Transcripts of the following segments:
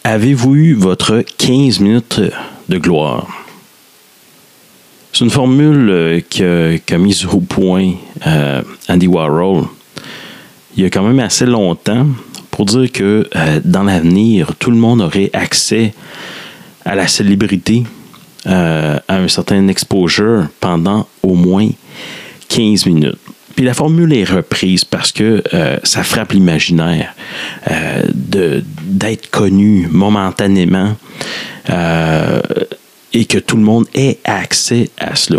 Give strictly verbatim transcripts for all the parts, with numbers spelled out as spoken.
Avez-vous eu votre quinze minutes de gloire? C'est une formule que, qu'a mise au point euh, Andy Warhol il y a quand même assez longtemps pour dire que euh, dans l'avenir, tout le monde aurait accès à la célébrité, euh, à un certain exposure pendant au moins quinze minutes. Puis la formule est reprise parce que euh, ça frappe l'imaginaire euh, de, d'être connu momentanément euh, et que tout le monde ait accès à cela.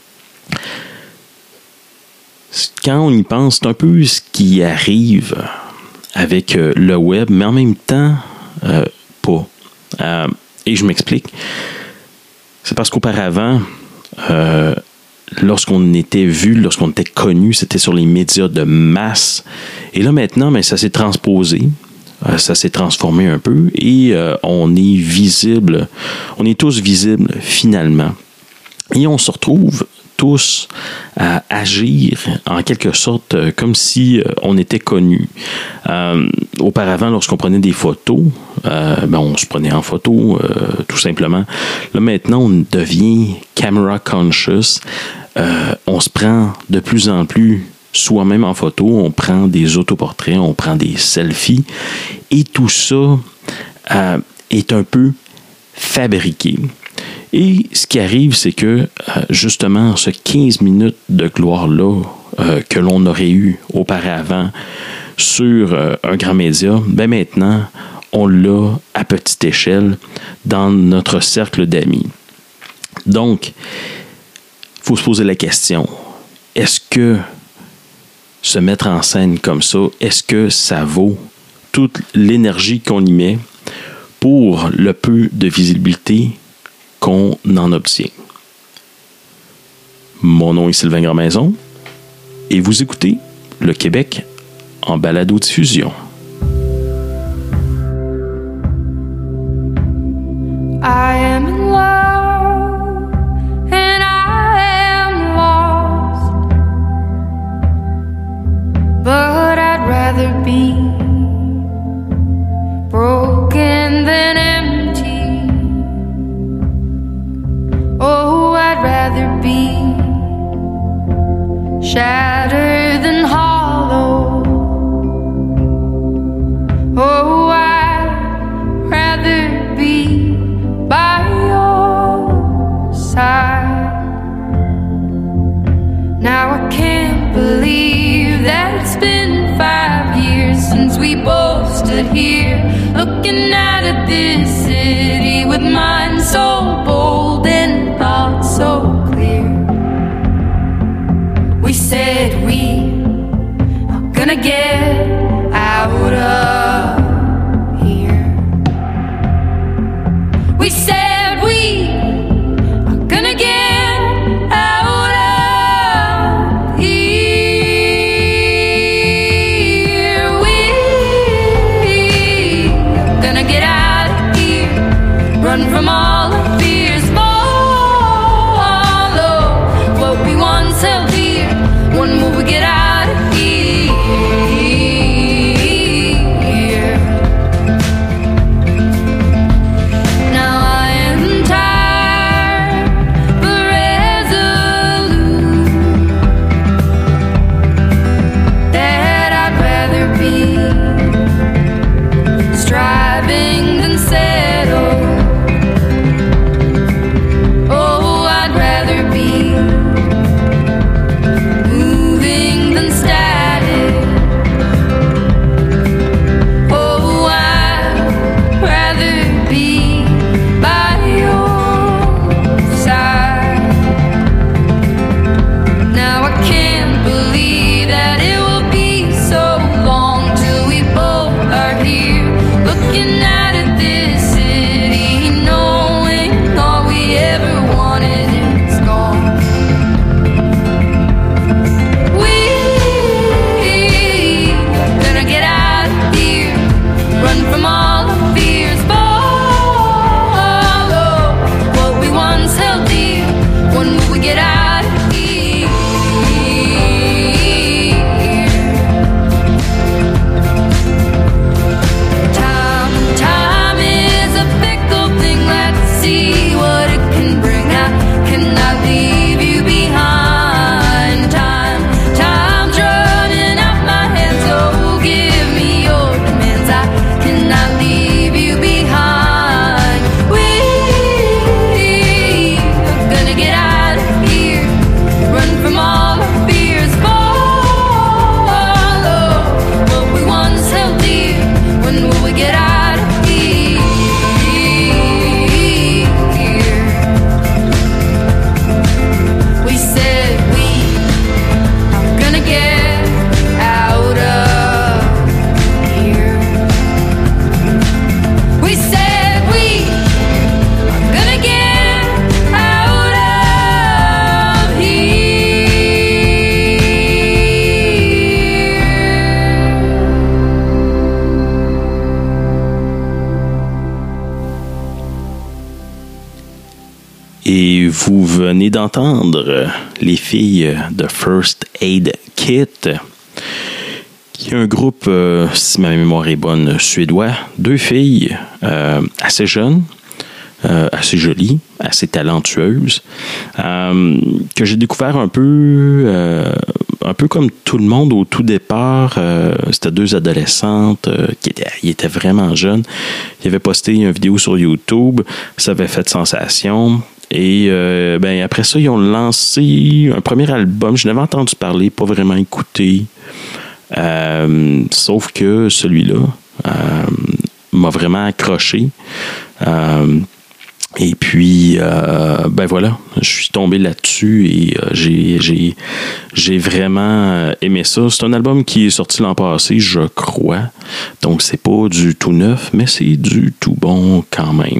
Quand on y pense, c'est un peu ce qui arrive avec euh, le web, mais en même temps, euh, pas. Euh, et je m'explique. C'est parce qu'auparavant, euh, lorsqu'on était vu, lorsqu'on était connu, c'était sur les médias de masse. Et là, maintenant, ben, ça s'est transposé. Euh, ça s'est transformé un peu. Et euh, on est visible. On est tous visibles, finalement. Et on se retrouve tous à agir en quelque sorte euh, comme si euh, on était connus. Euh, auparavant, lorsqu'on prenait des photos, euh, ben, on se prenait en photo, euh, tout simplement. Là, maintenant, on devient camera conscious. Euh, on se prend de plus en plus soi-même en photo. On prend des autoportraits, on prend des selfies. Et tout ça euh, est un peu fabriqué. Et ce qui arrive, c'est que, euh, justement, ce quinze minutes de gloire-là euh, que l'on aurait eu auparavant sur euh, un grand média, ben maintenant, on l'a à petite échelle dans notre cercle d'amis. Donc, il faut se poser la question, est-ce que se mettre en scène comme ça, est-ce que ça vaut toute l'énergie qu'on y met pour le peu de visibilité qu'on en obtient? Mon nom est Sylvain Grandmaison et vous écoutez Le Québec en balado-diffusion. I am in love and I am lost, but I'd rather be broken than empty. Oh, I'd rather be shattered than hollow. Oh, I'd rather be by your side. Now I can't believe that it's been five years since we both stood here looking out at this city with minds so bold and thoughts so clear. We said we are gonna get out of here. We said we are gonna get out of here. We are gonna get out of here. Run from all our fears. Follow what we once held dear. One move we get out of here. Now I am tired but resolute that I'd rather be striving than settle. vous venez d'entendre les filles de First Aid Kit, qui est un groupe, euh, si ma mémoire est bonne, suédois. Deux filles euh, assez jeunes, euh, assez jolies, assez talentueuses, euh, que j'ai découvert un peu, euh, un peu comme tout le monde au tout départ. Euh, c'était deux adolescentes euh, qui étaient, ils étaient vraiment jeunes. Ils avaient posté une vidéo sur YouTube, ça avait fait sensation. Et euh, ben, après ça, ils ont lancé un premier album. Je n'avais entendu parler, pas vraiment écouté. Euh, sauf que celui-là euh, m'a vraiment accroché. Euh, et puis, euh, ben voilà, je suis tombé là-dessus et euh, j'ai, j'ai, j'ai vraiment aimé ça. C'est un album qui est sorti l'an passé, je crois. Donc, c'est pas du tout neuf, mais c'est du tout bon quand même.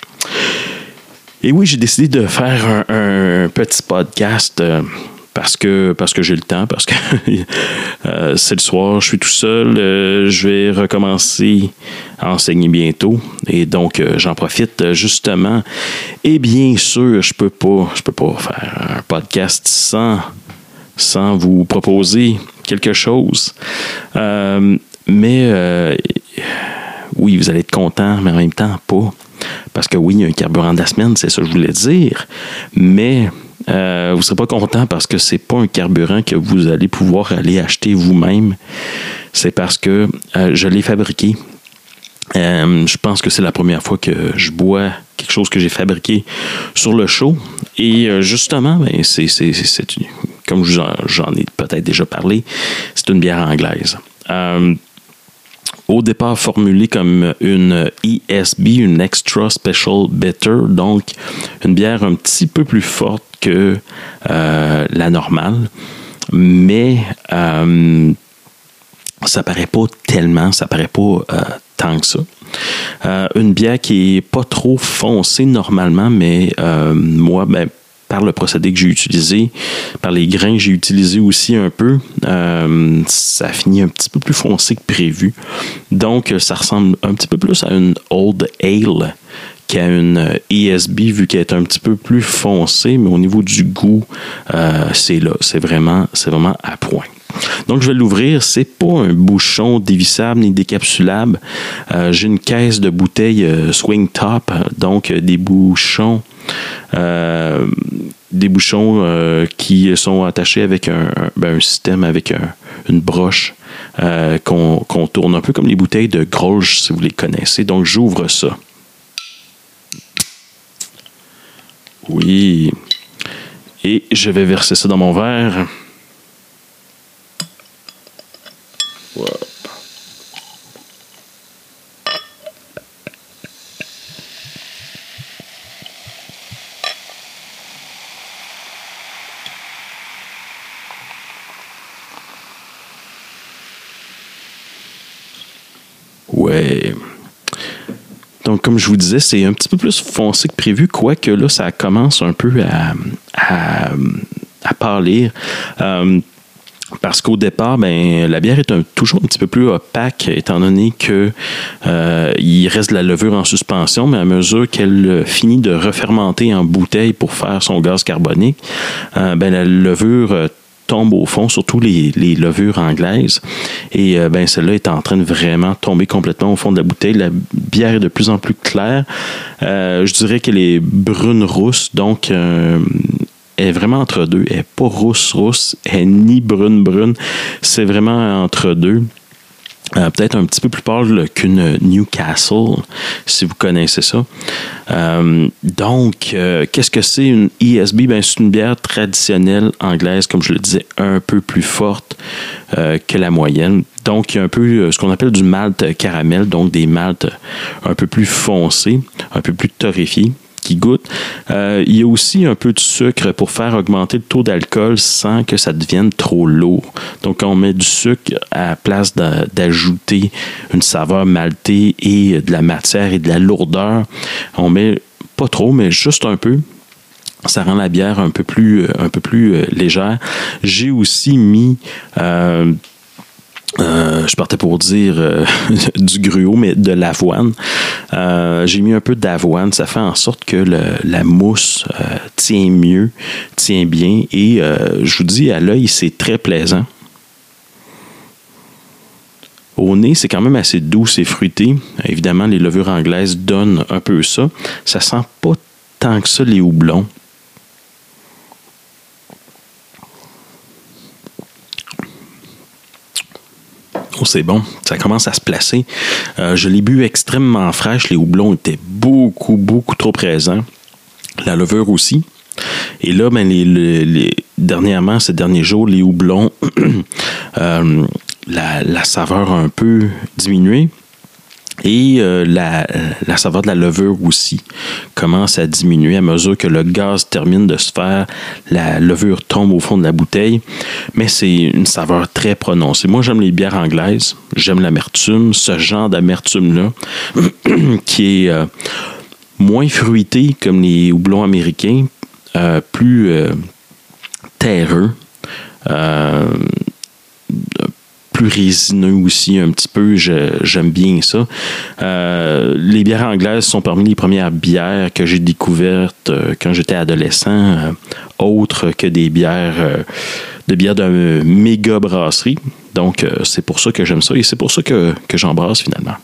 Et oui, j'ai décidé de faire un, un petit podcast euh, parce que parce que j'ai le temps, parce que euh, c'est le soir, je suis tout seul, euh, je vais recommencer à enseigner bientôt et donc euh, j'en profite justement. Et bien sûr, je peux pas, je peux pas faire un podcast sans sans vous proposer quelque chose. Euh, mais euh, oui, vous allez être content, mais en même temps pas. Parce que oui, il y a un carburant de la semaine, c'est ça que je voulais dire, mais euh, vous ne serez pas content parce que c'est pas un carburant que vous allez pouvoir aller acheter vous-même. C'est parce que euh, je l'ai fabriqué. Euh, je pense que c'est la première fois que je bois quelque chose que j'ai fabriqué sur le show. Et euh, justement, ben, c'est, c'est, c'est, c'est une, comme j'en, j'en ai peut-être déjà parlé, c'est une bière anglaise. Euh, Au départ formulée comme une E S B, une Extra Special Bitter, donc une bière un petit peu plus forte que euh, la normale, mais euh, ça paraît pas tellement, ça paraît pas euh, tant que ça. Euh, une bière qui est pas trop foncée normalement, mais euh, moi, ben, par le procédé que j'ai utilisé, par les grains que j'ai utilisés aussi un peu, euh, ça finit un petit peu plus foncé que prévu. Donc, ça ressemble un petit peu plus à une Old Ale qu'à une E S B, vu qu'elle est un petit peu plus foncée, mais au niveau du goût, euh, c'est là. C'est vraiment, c'est vraiment à point. Donc, je vais l'ouvrir. C'est pas un bouchon dévissable ni décapsulable. Euh, j'ai une caisse de bouteilles euh, swing top, donc euh, des bouchons Euh, des bouchons euh, qui sont attachés avec un, ben, un système, avec un, une broche euh, qu'on, qu'on tourne un peu comme les bouteilles de Grolsch, si vous les connaissez. Donc, j'ouvre ça. Oui. Et je vais verser ça dans mon verre. Wow. Ouais. Donc, comme je vous disais, c'est un petit peu plus foncé que prévu, quoique là, ça commence un peu à, à, à pâlir. Euh, parce qu'au départ, ben, la bière est un, toujours un petit peu plus opaque, étant donné que euh, il reste de la levure en suspension, mais à mesure qu'elle finit de refermenter en bouteille pour faire son gaz carbonique, euh, ben, la levure tombe au fond, surtout les, les levures anglaises. Et euh, ben, celle-là est en train de vraiment tomber complètement au fond de la bouteille. La bière est de plus en plus claire. Euh, je dirais qu'elle est brune-rousse, donc euh, elle est vraiment entre deux. Elle n'est pas rousse-rousse, elle n'est ni brune-brune. C'est vraiment entre deux. Euh, peut-être un petit peu plus pâle qu'une Newcastle, si vous connaissez ça. Euh, donc, euh, qu'est-ce que c'est une E S B? Ben, c'est une bière traditionnelle anglaise, comme je le disais, un peu plus forte euh, que la moyenne. Donc, il y a un peu euh, ce qu'on appelle du malt caramel, donc des maltes un peu plus foncés, un peu plus torréfiés, qui goûtent. Euh, il y a aussi un peu de sucre pour faire augmenter le taux d'alcool sans que ça devienne trop lourd. Donc, quand on met du sucre à la place de, d'ajouter une saveur maltée et de la matière et de la lourdeur, on met pas trop, mais juste un peu. Ça rend la bière un peu plus, un peu plus euh, légère. J'ai aussi mis... Euh, Euh, je partais pour dire euh, du gruau, mais de l'avoine. Euh, j'ai mis un peu d'avoine. Ça fait en sorte que le, la mousse euh, tient mieux, tient bien. Et euh, je vous dis, à l'œil, c'est très plaisant. Au nez, c'est quand même assez doux et fruité. Évidemment, les levures anglaises donnent un peu ça. Ça sent pas tant que ça les houblons. Oh, c'est bon. Ça commence à se placer. Euh, je l'ai bu extrêmement fraîche. Les houblons étaient beaucoup, beaucoup trop présents. La levure aussi. Et là, ben, les, les, les, dernièrement, ces derniers jours, les houblons, euh, la, la saveur a un peu diminué. Et euh, la, la saveur de la levure aussi commence à diminuer à mesure que le gaz termine de se faire. La levure tombe au fond de la bouteille, mais c'est une saveur très prononcée. Moi, j'aime les bières anglaises, j'aime l'amertume, ce genre d'amertume-là, qui est euh, moins fruité comme les houblons américains, euh, plus euh, terreux, euh, plus résineux aussi un petit peu, je, j'aime bien ça. Euh, les bières anglaises sont parmi les premières bières que j'ai découvertes euh, quand j'étais adolescent, euh, autres que des bières euh, de bières de méga brasserie. Donc euh, c'est pour ça que j'aime ça et c'est pour ça que, que j'embrasse finalement.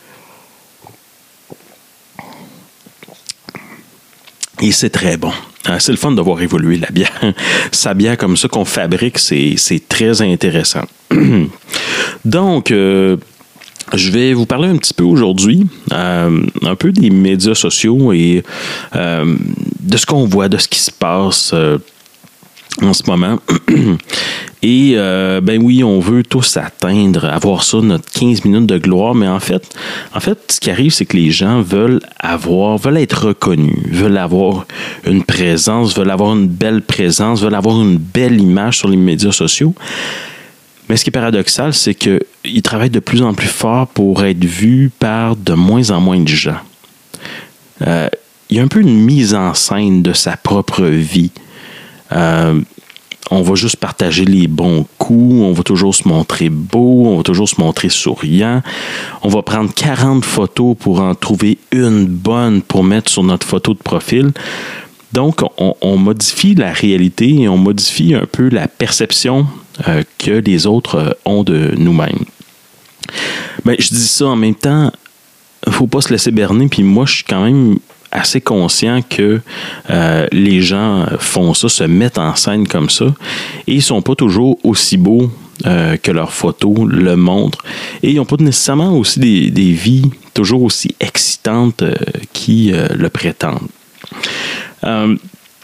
Et c'est très bon. C'est le fun de voir évoluer la bière. Sa bière comme ça qu'on fabrique, c'est, c'est très intéressant. Donc, euh, je vais vous parler un petit peu aujourd'hui, euh, un peu des médias sociaux et euh, de ce qu'on voit, de ce qui se passe euh, en ce moment. Et euh, ben oui, on veut tous atteindre, avoir ça, notre quinze minutes de gloire, mais en fait, en fait, ce qui arrive, c'est que les gens veulent avoir, veulent être reconnus, veulent avoir une présence, veulent avoir une belle présence, veulent avoir une belle image sur les médias sociaux. Mais ce qui est paradoxal, c'est qu'ils travaillent de plus en plus fort pour être vus par de moins en moins de gens. Euh, il y a un peu une mise en scène de sa propre vie. Euh, on va juste partager les bons coups, on va toujours se montrer beau, on va toujours se montrer souriant. On va prendre quarante photos pour en trouver une bonne pour mettre sur notre photo de profil. Donc, on, on modifie la réalité et on modifie un peu la perception euh, que les autres ont de nous-mêmes. Ben, je dis ça en même temps, il ne faut pas se laisser berner, puis moi, je suis quand même assez conscient que euh, les gens font ça, se mettent en scène comme ça, et ils ne sont pas toujours aussi beaux euh, que leurs photos le montrent, et ils n'ont pas nécessairement aussi des, des vies toujours aussi excitantes euh, qui euh, le prétendent. Euh,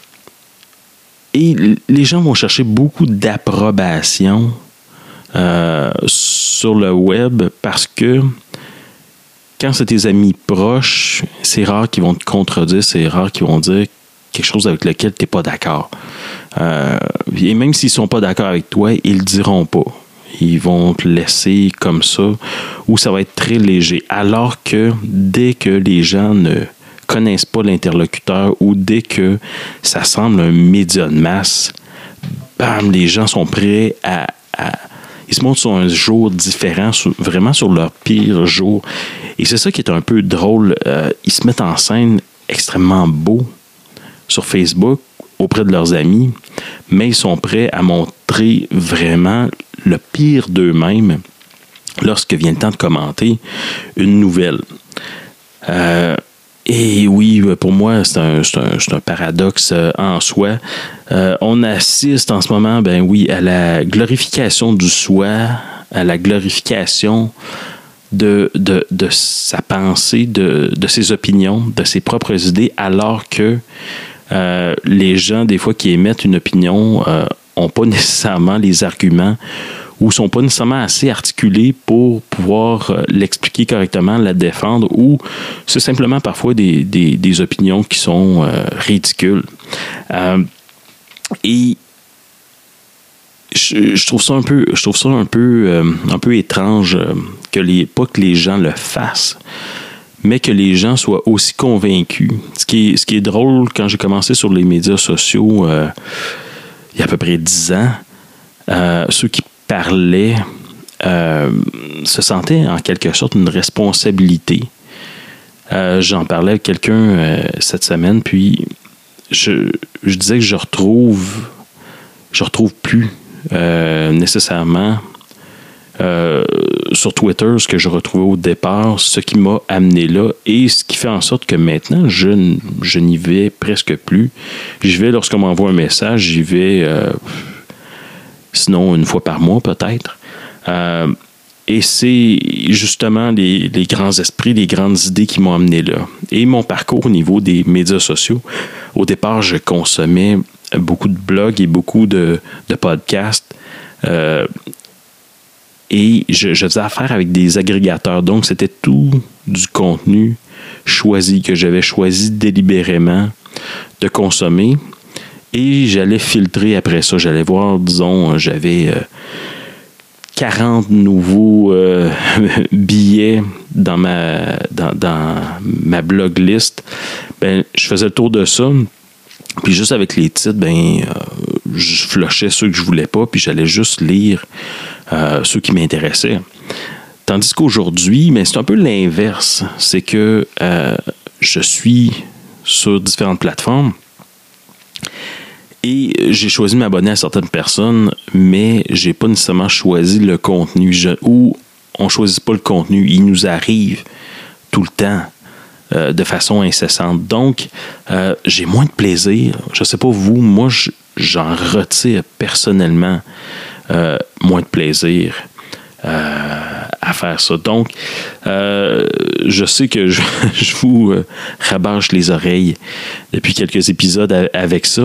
et les gens vont chercher beaucoup d'approbation euh, sur le web parce que quand c'est tes amis proches, c'est rare qu'ils vont te contredire, c'est rare qu'ils vont dire quelque chose avec lequel tu n'es pas d'accord. Euh, et même s'ils ne sont pas d'accord avec toi, ils ne le diront pas. Ils vont te laisser comme ça, ou ça va être très léger. Alors que dès que les gens ne connaissent pas l'interlocuteur, ou dès que ça semble un média de masse, bam, les gens sont prêts à... à ils se montrent sur un jour différent, sur, vraiment sur leur pire jour. Et c'est ça qui est un peu drôle. Euh, ils se mettent en scène extrêmement beau sur Facebook auprès de leurs amis, mais ils sont prêts à montrer vraiment le pire d'eux-mêmes lorsque vient le temps de commenter une nouvelle. Euh, Et oui, pour moi, c'est un, c'est un, c'est un paradoxe en soi. Euh, on assiste en ce moment, ben oui, à la glorification du soi, à la glorification de, de, de sa pensée, de, de ses opinions, de ses propres idées, alors que euh, les gens, des fois, qui émettent une opinion, n'ont euh, pas nécessairement les arguments ou ne sont pas nécessairement assez articulés pour pouvoir euh, l'expliquer correctement, la défendre, ou c'est simplement parfois des, des, des opinions qui sont euh, ridicules. Euh, et je, je trouve ça un peu, je trouve ça un peu, euh, un peu étrange euh, que les, pas que les gens le fassent, mais que les gens soient aussi convaincus. Ce qui est, ce qui est drôle, quand j'ai commencé sur les médias sociaux euh, il y a à peu près dix ans, euh, ceux qui parlaient euh, se sentaient en quelque sorte une responsabilité Euh, j'en parlais avec quelqu'un euh, cette semaine, puis je, je disais que je retrouve, je retrouve plus euh, nécessairement euh, sur Twitter ce que je retrouvais au départ, ce qui m'a amené là, et ce qui fait en sorte que maintenant, je, je n'y vais presque plus. J'y vais lorsqu'on m'envoie un message, j'y vais euh, sinon une fois par mois peut-être. Euh, Et c'est justement les, les grands esprits, les grandes idées qui m'ont amené là. Et mon parcours au niveau des médias sociaux, au départ, je consommais beaucoup de blogs et beaucoup de, de podcasts. Euh, et je, je faisais affaire avec des agrégateurs. Donc, c'était tout du contenu choisi, que j'avais choisi délibérément de consommer. Et j'allais filtrer après ça. J'allais voir, disons, j'avais... Euh, quarante nouveaux euh, billets dans ma, dans, dans ma blog list. Ben, je faisais le tour de ça. Puis juste avec les titres, ben, euh, je flushais ceux que je voulais pas, puis j'allais juste lire euh, ceux qui m'intéressaient. Tandis qu'aujourd'hui, ben, c'est un peu l'inverse. C'est que euh, je suis sur différentes plateformes. Et j'ai choisi de m'abonner à certaines personnes, mais j'ai pas nécessairement choisi le contenu. Je, ou on choisit pas le contenu. Il nous arrive tout le temps euh, de façon incessante. Donc, euh, j'ai moins de plaisir. Je sais pas vous, moi, je, j'en retire personnellement euh, moins de plaisir euh, à faire ça. Donc, euh, je sais que je, je vous euh, rabâche les oreilles depuis quelques épisodes a, avec ça.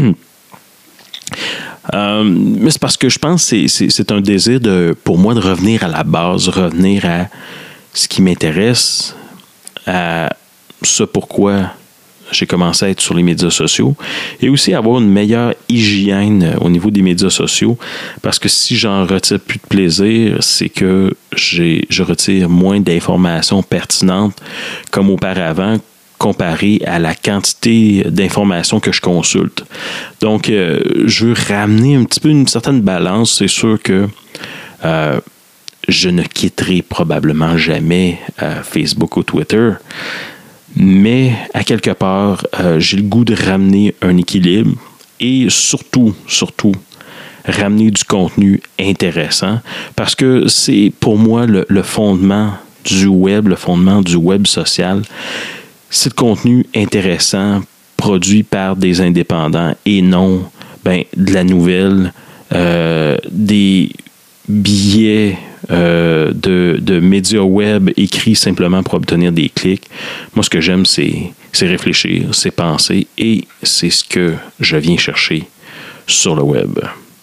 Euh, mais c'est parce que je pense que c'est, c'est, c'est un désir de, pour moi de revenir à la base, revenir à ce qui m'intéresse, à ce pourquoi j'ai commencé à être sur les médias sociaux, et aussi avoir une meilleure hygiène au niveau des médias sociaux, parce que si j'en retire plus de plaisir, c'est que j'ai, je retire moins d'informations pertinentes comme auparavant, comparé à la quantité d'informations que je consulte. Donc, euh, je veux ramener un petit peu une certaine balance. C'est sûr que euh, je ne quitterai probablement jamais euh, Facebook ou Twitter, mais à quelque part, euh, j'ai le goût de ramener un équilibre et surtout, surtout, ramener du contenu intéressant, parce que c'est pour moi le, le fondement du web, le fondement du web social. C'est le contenu intéressant produit par des indépendants et non ben, de la nouvelle, euh, des billets euh, de, de médias web écrits simplement pour obtenir des clics. Moi, ce que j'aime, c'est, c'est réfléchir, c'est penser, et c'est ce que je viens chercher sur le web.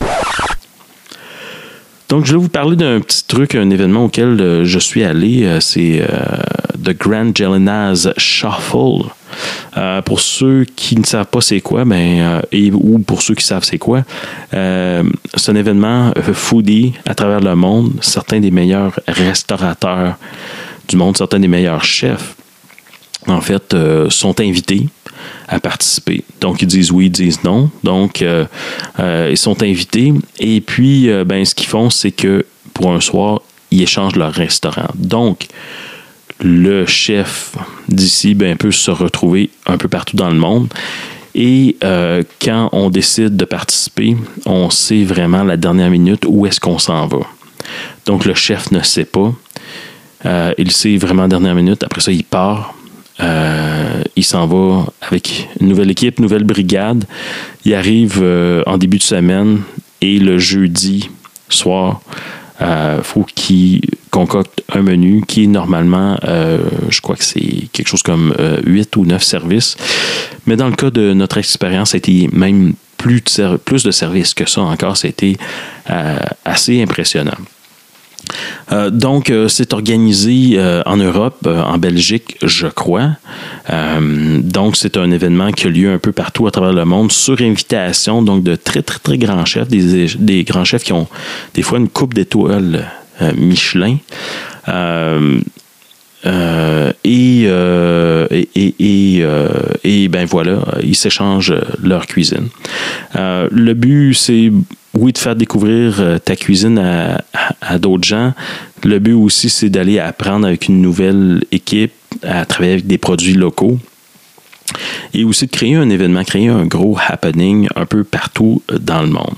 Donc, je vais vous parler d'un petit truc, un événement auquel euh, je suis allé. Euh, c'est euh, The Grand Jellinaz Shuffle. Euh, pour ceux qui ne savent pas c'est quoi, ben, euh, et, ou pour ceux qui savent c'est quoi, euh, c'est un événement euh, foodie à travers le monde. Certains des meilleurs restaurateurs du monde, certains des meilleurs chefs, en fait, euh, sont invités à participer. Donc, ils disent oui, ils disent non. Donc, euh, euh, ils sont invités. Et puis, euh, ben, ce qu'ils font, c'est que pour un soir, ils échangent leur restaurant. Donc, le chef d'ici ben, peut se retrouver un peu partout dans le monde. Et euh, quand on décide de participer, on sait vraiment la dernière minute où est-ce qu'on s'en va. Donc, le chef ne sait pas. Euh, il sait vraiment la dernière minute. Après ça, il part. Euh, il s'en va avec une nouvelle équipe, nouvelle brigade. Il arrive euh, en début de semaine et le jeudi soir, il euh, faut qu'il concocte un menu qui est normalement, euh, je crois que c'est quelque chose comme euh, huit ou neuf services. Mais dans le cas de notre expérience, ça a été même plus de, ser- plus de services que ça encore. Ça a été euh, assez impressionnant. Euh, donc, euh, c'est organisé euh, en Europe, euh, en Belgique, je crois. Euh, donc, c'est un événement qui a lieu un peu partout à travers le monde, sur invitation donc de très, très, très grands chefs, des, des grands chefs qui ont des fois une coupe d'étoiles euh, Michelin. Euh, Euh, et, euh, et, et, et, euh, et ben voilà, ils s'échangent leur cuisine. Euh, le but, c'est oui de faire découvrir ta cuisine à, à, à d'autres gens. Le but aussi, c'est d'aller apprendre avec une nouvelle équipe, à travailler avec des produits locaux. Et aussi de créer un événement, créer un gros happening un peu partout dans le monde.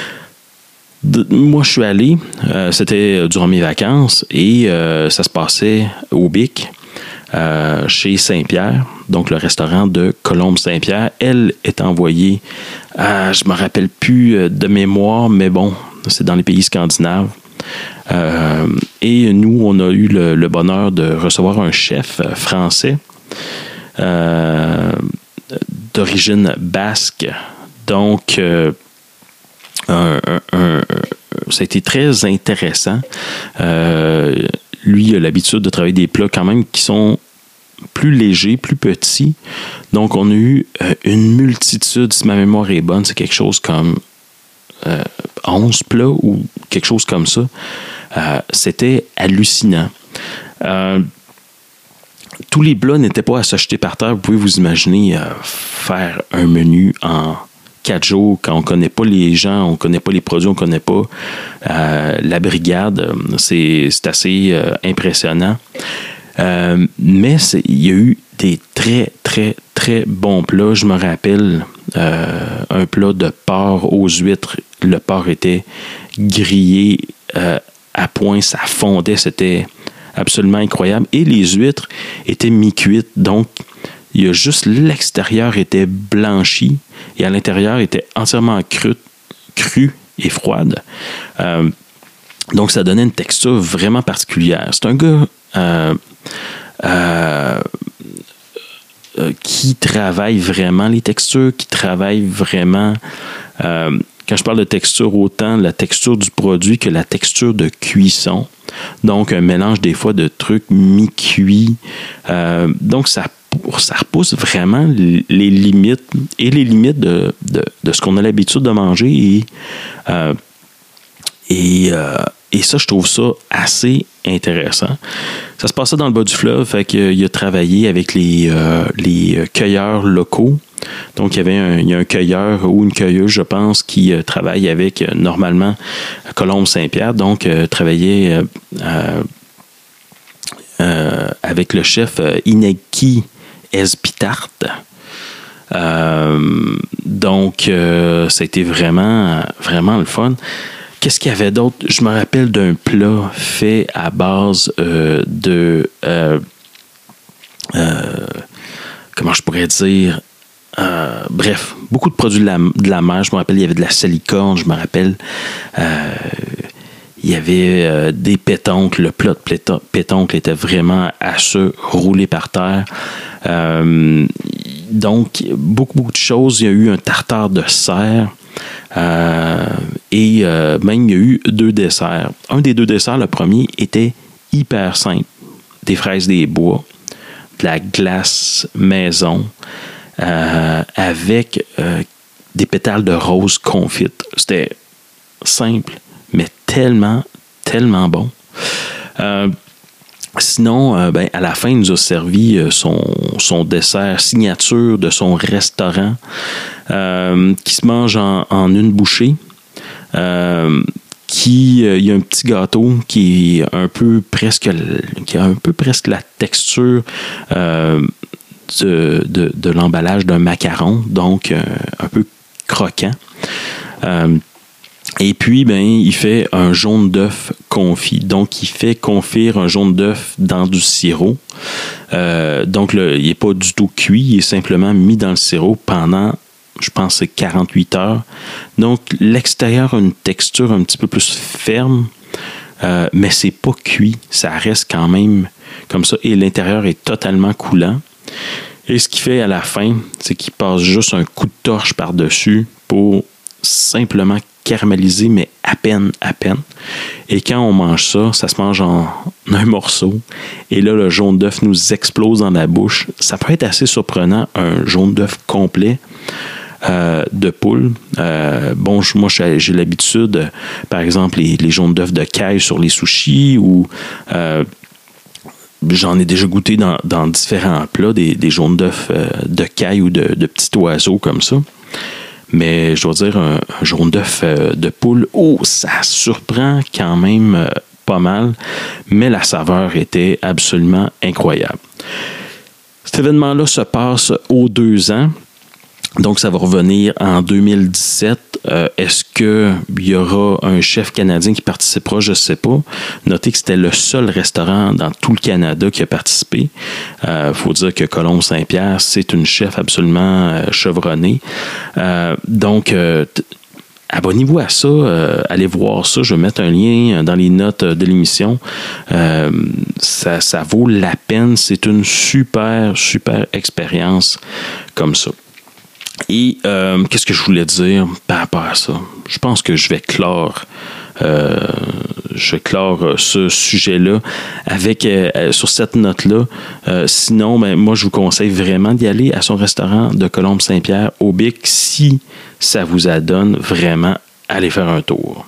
De, moi, je suis allé, euh, c'était durant mes vacances, et euh, ça se passait au Bic, euh, chez Saint-Pierre, donc le restaurant de Colombe Saint-Pierre. Elle est envoyée, à, je ne me rappelle plus de mémoire, mais bon, c'est dans les pays scandinaves. Euh, et nous, on a eu le, le bonheur de recevoir un chef français, Euh, d'origine basque. Donc, euh, un, un, un, ça a été très intéressant. Euh, lui, il a l'habitude de travailler des plats quand même qui sont plus légers, plus petits. Donc, on a eu euh, une multitude, si ma mémoire est bonne, c'est quelque chose comme euh, onze plats ou quelque chose comme ça. Euh, c'était hallucinant. Euh, Tous les plats n'étaient pas à s'acheter par terre. Vous pouvez vous imaginer euh, faire un menu en quatre jours quand on ne connaît pas les gens, on ne connaît pas les produits, on ne connaît pas euh, la brigade. C'est, c'est assez euh, impressionnant. Euh, mais c'est, il y a eu des très, très, très bons plats. Je me rappelle euh, un plat de porc aux huîtres. Le porc était grillé euh, à point, ça fondait, c'était absolument incroyable. Et les huîtres étaient mi-cuites. Donc, il y a juste l'extérieur était blanchi et à l'intérieur était entièrement cru, cru et froide. Euh, donc, ça donnait une texture vraiment particulière. C'est un gars euh, euh, euh, qui travaille vraiment les textures, qui travaille vraiment... Euh, quand je parle de texture, autant la texture du produit que la texture de cuisson. Donc, un mélange des fois de trucs mi-cuits. Euh, donc, ça, ça repousse vraiment les limites et les limites de, de, de ce qu'on a l'habitude de manger. Et, euh, et, euh, et ça, je trouve ça assez intéressant. Ça se passait dans le bas du fleuve, fait qu'il a travaillé avec les, euh, les cueilleurs locaux. Donc, il y avait un, il y a un cueilleur ou une cueilleuse, je pense, qui euh, travaille avec, euh, normalement, Colombe Saint-Pierre. Donc, euh, travaillait euh, euh, avec le chef euh, Ineki Espitart. Euh, donc, euh, ça a été vraiment, vraiment le fun. Qu'est-ce qu'il y avait d'autre? Je me rappelle d'un plat fait à base euh, de... Euh, euh, comment je pourrais dire... Euh, bref, beaucoup de produits de la, de la mer. Je me rappelle, il y avait de la salicorne. Je me rappelle, euh, il y avait euh, des pétoncles. Le plat de pétoncles était vraiment à se rouler par terre. Euh, donc, beaucoup, beaucoup de choses. Il y a eu un tartare de cerf. Euh, et euh, même, il y a eu deux desserts. Un des deux desserts, le premier, était hyper simple. Des fraises des bois, de la glace maison, Euh, avec euh, des pétales de rose confites. C'était simple, mais tellement, tellement bon. Euh, sinon, euh, ben, à la fin, il nous a servi euh, son, son dessert signature de son restaurant euh, qui se mange en, en une bouchée. Euh, qui, euh, il y a un petit gâteau qui est un peu presque, qui a un peu presque la texture euh, De, de, de l'emballage d'un macaron, donc euh, un peu croquant. Euh, et puis, ben, il fait un jaune d'œuf confit. Donc, il fait confire un jaune d'œuf dans du sirop. Euh, donc, le, il n'est pas du tout cuit, il est simplement mis dans le sirop pendant, je pense, c'est quarante-huit heures. Donc, l'extérieur a une texture un petit peu plus ferme, euh, mais c'est pas cuit. Ça reste quand même comme ça. Et l'intérieur est totalement coulant. Et ce qu'il fait à la fin, c'est qu'il passe juste un coup de torche par-dessus pour simplement caraméliser, mais à peine, à peine. Et quand on mange ça, ça se mange en un morceau. Et là, le jaune d'œuf nous explose dans la bouche. Ça peut être assez surprenant, un jaune d'œuf complet euh, de poule. Euh, bon, moi, j'ai l'habitude, par exemple, les, les jaunes d'œuf de caille sur les sushis ou... Euh, J'en ai déjà goûté dans, dans différents plats, des, des jaunes d'œufs euh, de caille ou de, de petits oiseaux comme ça. Mais je dois dire, un, un jaune d'œuf euh, de poule, oh, ça surprend quand même euh, pas mal, mais la saveur était absolument incroyable. Cet événement-là se passe aux deux ans. Donc, ça va revenir en deux mille dix-sept. Euh, est-ce qu'il y aura un chef canadien qui participera? Je ne sais pas. Notez que c'était le seul restaurant dans tout le Canada qui a participé. Il euh, faut dire que Colombe Saint-Pierre, c'est une chef absolument euh, chevronnée. Euh, donc, euh, t- abonnez-vous à ça. Euh, allez voir ça. Je vais mettre un lien dans les notes de l'émission. Euh, ça, ça vaut la peine. C'est une super, super expérience comme ça. Et euh, qu'est-ce que je voulais dire par rapport à ça? Je pense que je vais clore, euh, je vais clore ce sujet-là avec euh, sur cette note-là. Euh, sinon, ben, moi, je vous conseille vraiment d'y aller à son restaurant de Colombe Saint-Pierre au Bic. Si ça vous adonne, vraiment, allez faire un tour.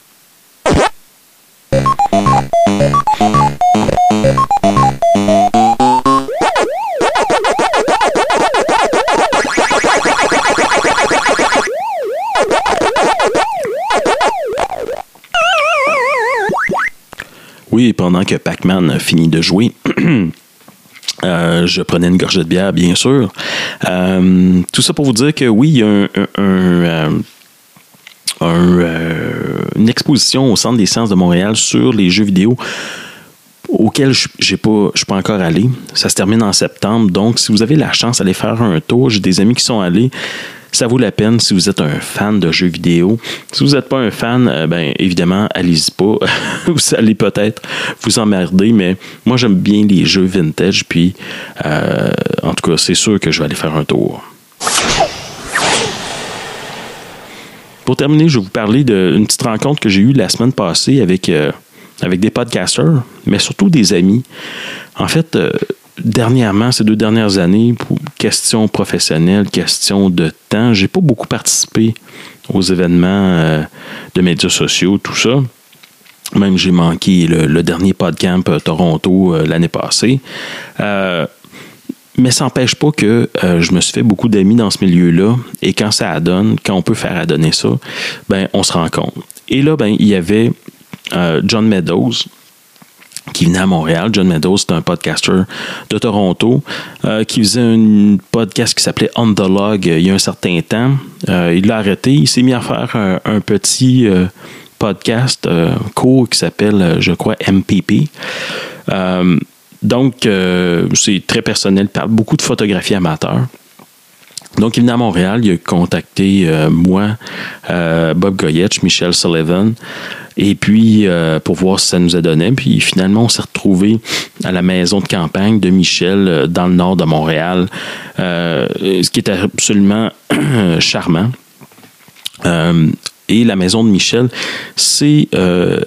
Oui, pendant que Pac-Man finit de jouer, euh, je prenais une gorgée de bière, bien sûr. Euh, tout ça pour vous dire que oui, il y a un, un, un, un, euh, une exposition au Centre des sciences de Montréal sur les jeux vidéo auquel je ne suis pas encore allé. Ça se termine en septembre, donc si vous avez la chance d'aller faire un tour, j'ai des amis qui sont allés. Ça vaut la peine si vous êtes un fan de jeux vidéo. Si vous n'êtes pas un fan, euh, ben évidemment, allez-y pas. Vous allez peut-être vous emmerder, mais moi, j'aime bien les jeux vintage. Puis, euh, en tout cas, c'est sûr que je vais aller faire un tour. Pour terminer, je vais vous parler d'une petite rencontre que j'ai eue la semaine passée avec, euh, avec des podcasters, mais surtout des amis. En fait, euh, dernièrement, ces deux dernières années, pour questions professionnelles, questions de temps, j'ai pas beaucoup participé aux événements euh, de médias sociaux, tout ça. Même j'ai manqué le, le dernier PodCamp euh, Toronto euh, l'année passée. Euh, mais ça n'empêche pas que euh, je me suis fait beaucoup d'amis dans ce milieu-là. Et quand ça adonne, quand on peut faire adonner ça, ben on se rencontre. Et là, ben il y avait euh, John Meadows, qui venait à Montréal. John Meadows, c'est un podcaster de Toronto euh, qui faisait un podcast qui s'appelait On The Log euh, il y a un certain temps. Euh, il l'a arrêté. Il s'est mis à faire un, un petit euh, podcast euh, court qui s'appelle, je crois, M P P. Euh, donc, euh, c'est très personnel. Il parle beaucoup de photographie amateur. Donc, il venait à Montréal. Il a contacté euh, moi, euh, Bob Goyette, Michel Sullivan. Et puis, euh, pour voir si ça nous a donné. Puis, finalement, on s'est retrouvés à la maison de campagne de Michel euh, dans le nord de Montréal, euh, ce qui était absolument charmant. Euh, et la maison de Michel, c'est, euh,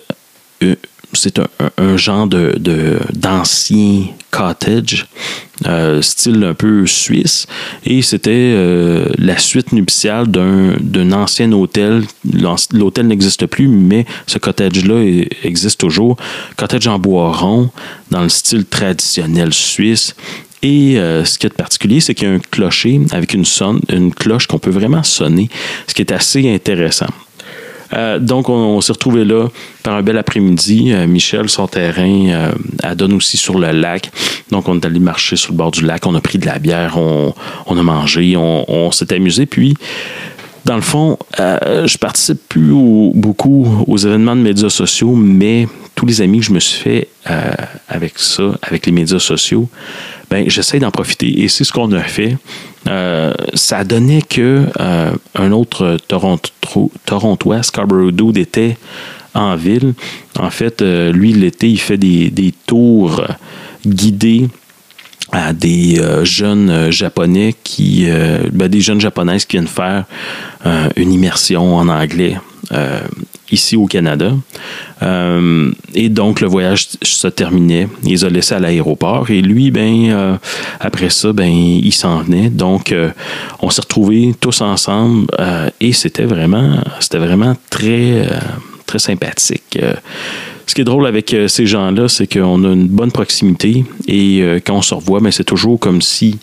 c'est un, un genre de, de, d'ancien cottage, euh, style un peu suisse, et c'était euh, la suite nuptiale d'un, d'un ancien hôtel. L'hôtel n'existe plus, mais ce cottage-là existe toujours. Cottage en bois rond, dans le style traditionnel suisse. Et euh, ce qui est de particulier, c'est qu'il y a un clocher avec une, sonne, une cloche qu'on peut vraiment sonner, ce qui est assez intéressant. Euh, donc, on, on s'est retrouvés là par un bel après-midi. Euh, Michel, son terrain, euh, elle donne aussi sur le lac. Donc, on est allé marcher sur le bord du lac. On a pris de la bière, on, on a mangé, on, on s'est amusé. Puis, dans le fond, euh, je participe plus au, beaucoup aux événements de médias sociaux, mais tous les amis que je me suis fait euh, avec ça, avec les médias sociaux, ben, j'essaie d'en profiter. Et c'est ce qu'on a fait. Euh, ça donnait que euh, un autre Toronto, Torontois, Scarborough Dude, était en ville. En fait, euh, lui, l'été, il fait des, des tours guidés à des euh, jeunes euh, japonais qui, euh, ben, des jeunes japonaises qui viennent faire euh, une immersion en anglais euh, ici au Canada. Euh, et donc, le voyage se terminait. Il les a laissés à l'aéroport. Et lui, ben, euh, après ça, ben, il s'en venait. Donc, euh, on s'est retrouvés tous ensemble euh, et c'était vraiment, c'était vraiment très, euh, très sympathique. Euh, Ce qui est drôle avec euh, ces gens-là, c'est qu'on a une bonne proximité et euh, quand on se revoit, ben, c'est toujours comme si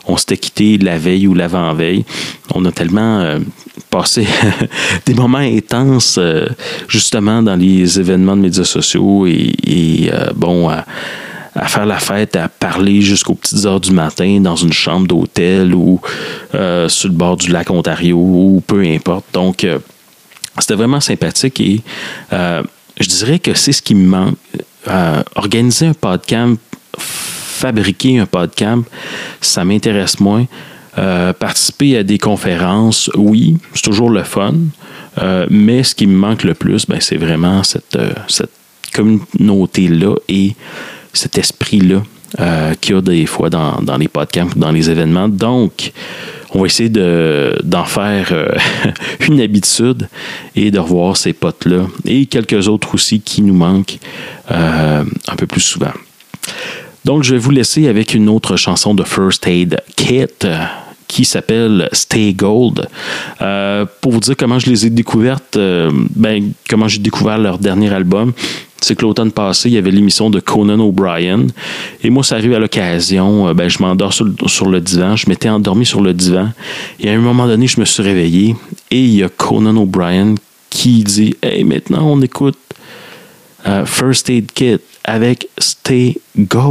on s'était quitté la veille ou l'avant-veille. On a tellement euh, passé des moments intenses, euh, justement, dans les événements de médias sociaux et, et euh, bon, à, à faire la fête, à parler jusqu'aux petites heures du matin dans une chambre d'hôtel ou euh, sur le bord du lac Ontario ou peu importe. Donc, euh, c'était vraiment sympathique et euh, je dirais que c'est ce qui me manque. Euh, organiser un podcamp, fabriquer un podcamp, ça m'intéresse moins. Euh, participer à des conférences, oui, c'est toujours le fun. Euh, mais ce qui me manque le plus, ben, c'est vraiment cette, euh, cette communauté-là et cet esprit-là euh, qu'il y a des fois dans, dans les podcamps, dans les événements. Donc, on va essayer de, d'en faire euh, une habitude et de revoir ces potes-là et quelques autres aussi qui nous manquent euh, un peu plus souvent. Donc, je vais vous laisser avec une autre chanson de First Aid Kit euh, qui s'appelle Stay Gold. Euh, pour vous dire comment je les ai découvertes, euh, ben, comment j'ai découvert leur dernier album, c'est que l'automne passé, il y avait l'émission de Conan O'Brien. Et moi, ça arrive à l'occasion. Ben, je m'endors sur le, sur le divan. Je m'étais endormi sur le divan. Et à un moment donné, je me suis réveillé. Et il y a Conan O'Brien qui dit « Hey, maintenant, on écoute uh, First Aid Kit avec Stay Gold. »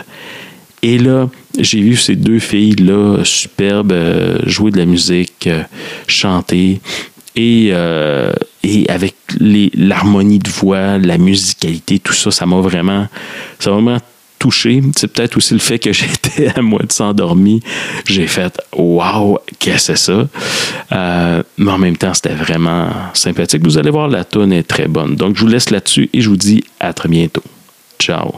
Et là, j'ai vu ces deux filles-là, superbes, euh, jouer de la musique, euh, chanter. Et, euh, et avec les, l'harmonie de voix, la musicalité, tout ça, ça m'a vraiment, ça m'a vraiment touché. C'est peut-être aussi le fait que j'étais à moitié endormi. J'ai fait « Wow, qu'est-ce que c'est ça? Euh, » Mais en même temps, c'était vraiment sympathique. Vous allez voir, la toune est très bonne. Donc, je vous laisse là-dessus et je vous dis à très bientôt. Ciao!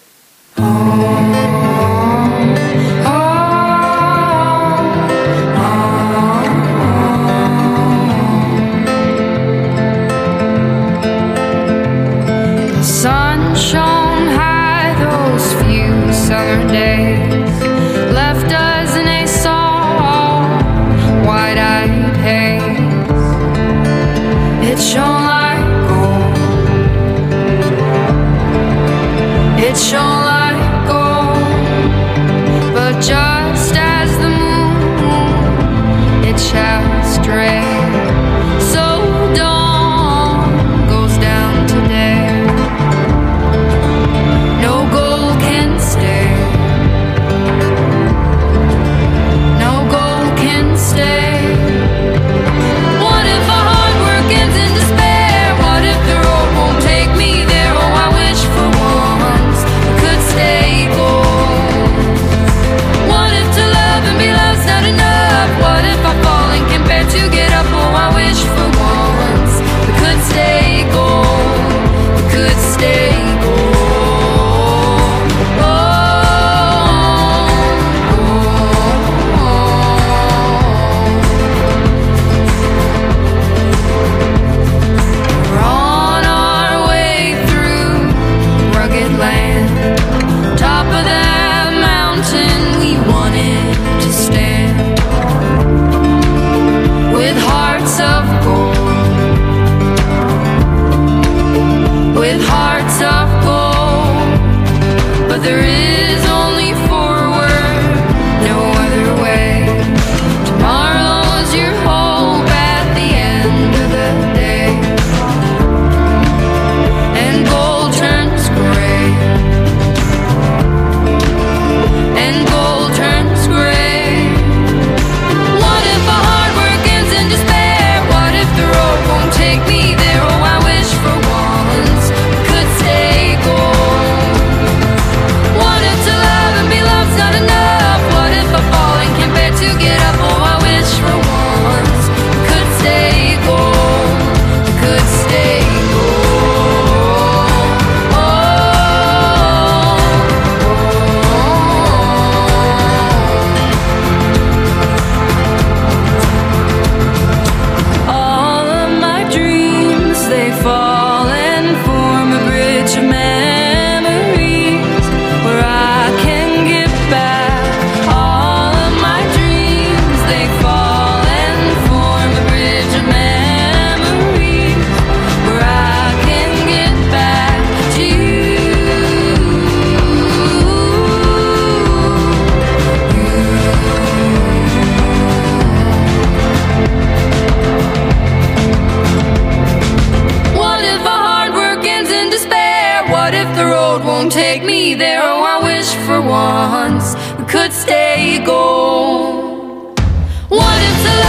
Sun shone high those few summer days, left us in a soft, wide-eyed haze. It shone like gold. It shone like gold. But just as the moon, it shall stray. So dawn goes down today. To get up we go. What if the